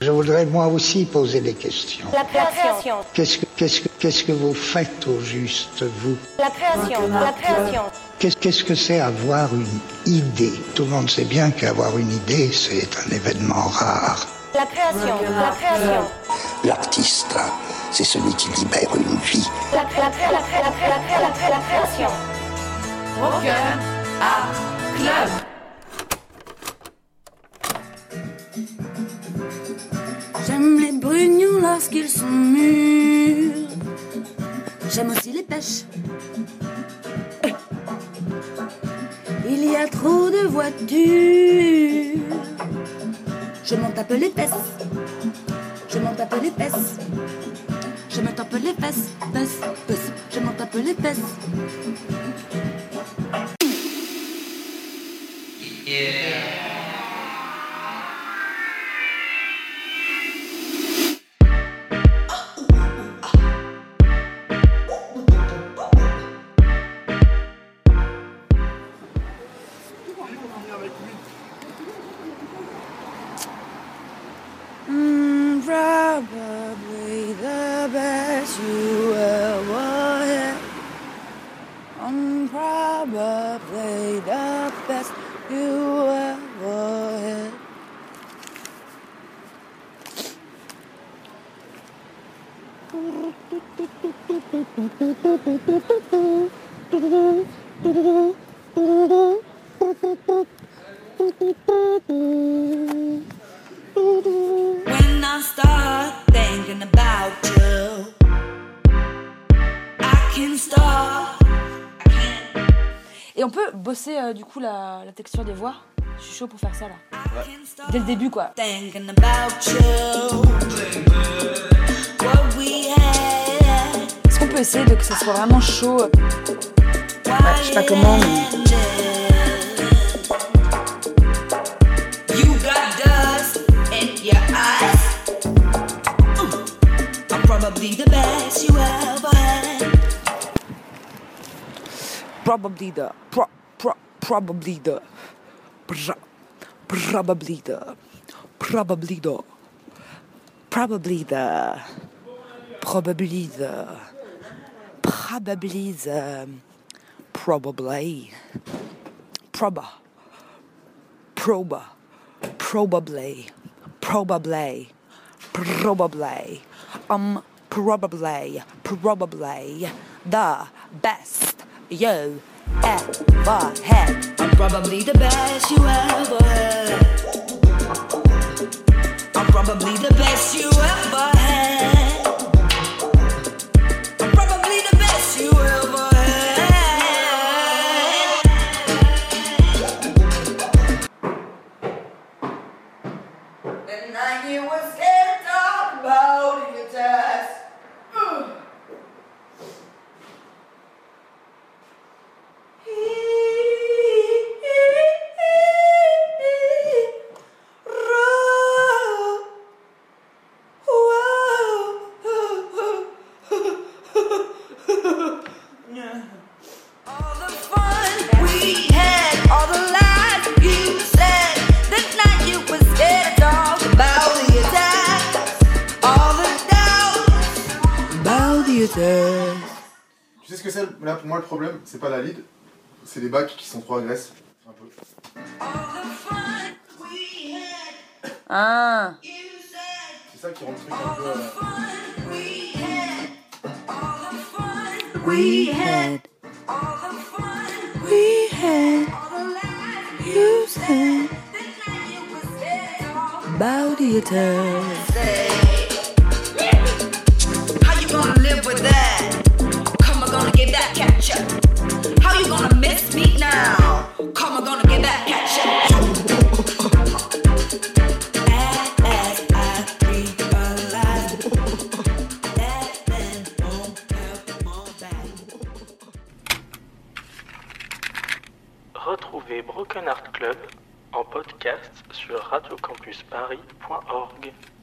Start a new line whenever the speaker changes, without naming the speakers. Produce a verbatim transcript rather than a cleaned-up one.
Je voudrais moi aussi poser des questions.
La création.
Qu'est-ce que, qu'est-ce que, qu'est-ce que vous faites au juste, vous?
La création. La création.
Qu'est-ce, qu'est-ce que c'est avoir une idée? Tout le monde sait bien qu'avoir une idée, c'est un événement rare.
La création. La création.
L'artiste, c'est celui qui libère une vie.
La cré- la cré- la cré- la cré- la cré- la cré- la création.
Broken Art Club.
J'aime les brugnons lorsqu'ils sont mûrs. J'aime aussi les pêches. Il y a trop de voitures. Je m'en tape les fesses. Je m'en tape les fesses. Je me tape les fesses, fesses, fesses. Je m'en tape les fesses. Mm, probably the best you ever had. I'm probably the best you ever had. When I start thinking about you, I can't stop. I can't. Et on peut bosser euh, du coup la, la texture des voix. Je suis chaud pour faire ça là. Ouais. Dès le début quoi. Thinking about you. What we had. Est-ce qu'on peut essayer de que ça soit vraiment chaud? Ouais, je sais pas comment mais... You got dust in your eyes. I'm probably the best you ever had. Probably the pro, pro, probably the pro, probably the probably the probably the probably the probably the probably proba proba probably probably probably um probably probably the best you ever had. I'm probably the best you ever had. I'm probably the best you ever had. I'm probably the best you ever had. And now you were scared to talk about your test.
Tu sais ce que c'est là pour moi le problème? C'est pas la lead, c'est les bacs qui sont trop agressifs. Un peu.
Ah.
C'est ça qui rend le truc un peu. Euh...
We had, we had, you said, about your turn. How you gonna live with that? Come on, gonna get that catch up. How you gonna miss me now? Come on, gonna get that catch up. As I realize that man won't have more back.
Retrouvez Broken Art Club en podcast sur radio campus paris point org.